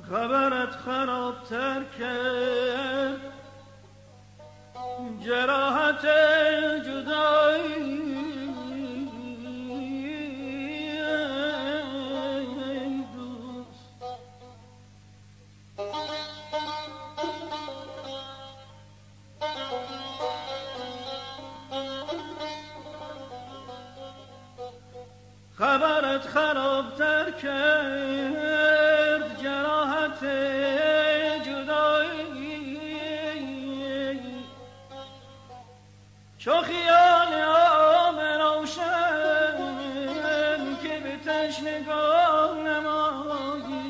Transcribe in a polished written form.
خبرت خرابتر کرد جراحت جدایی خبرت خرابتر کرد جراحت جدایی چو خیال آب روشن که به تشنگان نمایی